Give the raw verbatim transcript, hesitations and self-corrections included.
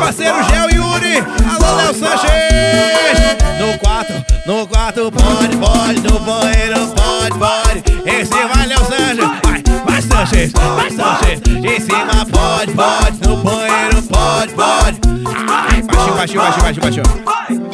parceiro Gel Yuri. Alô, Léo Sanches. No quarto, no quarto, pode, pode. No banheiro, pode, pode. Esse vai, Léo Sanches. Vai, vai, Sanches, vai, Sanches. De cima, pode, pode. No banheiro, pode, pode. Ai, baixinho, baixinho, baixinho, baixinho, baixinho.